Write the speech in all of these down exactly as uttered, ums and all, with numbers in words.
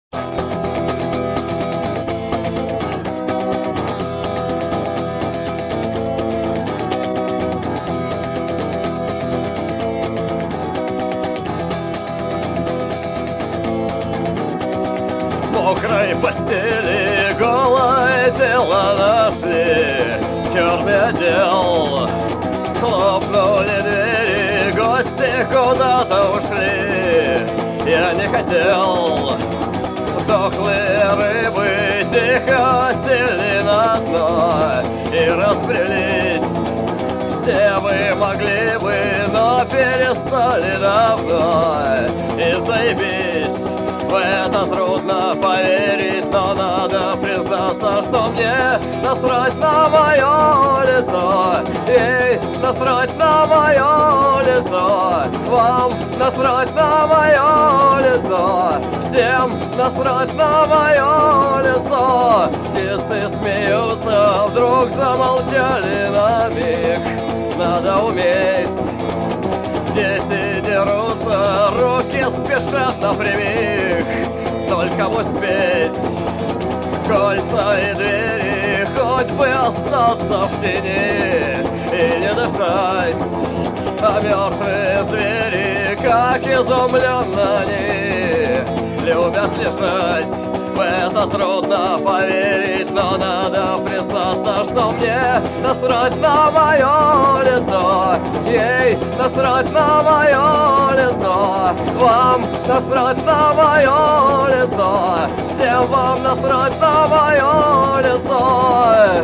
В мокрой постели голое тело нашли, черный отдел. Хлопнули двери, гости куда-то ушли. Я не хотел. Дохлые рыбы тихо сели на дно и разбрелись. Все вы могли бы, но перестали давно. И заебись, в это трудно поверить, но надо признаться, что мне насрать на мое лицо. Ей насрать на мое лицо. Вам насрать на мое лицо. Всем насрать на мое лицо. Птицы смеются, вдруг замолчали на миг. Надо уметь. Дети дерутся, руки спешат напрямик. Только бы успеть. Кольца и двери, хоть бы остаться в тени и не дышать. А мертвые звери, как изумленно они, любят лежать. В это трудно поверить, но надо признаться, что мне насрать на мое лицо. Ей насрать на мое лицо. Вам насрать на мое лицо. Всем вам насрать на мое лицо.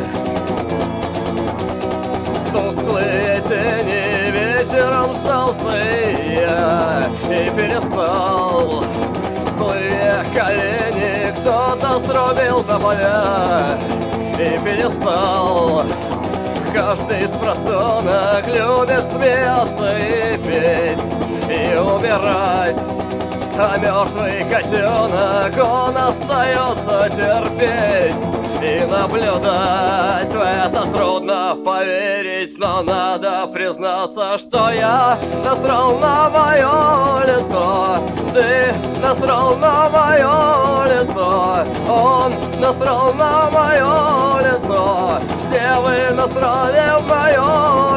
Тусклые тени вечером ждал я и перестал. Злые колени кто-то срубил тополя и перестал. Каждый из просонок любит смеяться и петь, и умирать. А мертвый котенок, он остается терпеть и наблюдать. В это трудно поверить, но надо признаться, что я насрал на мое лицо. Ты насрал на мое лицо. Он насрал на мое лицо. Все вы насрали в мое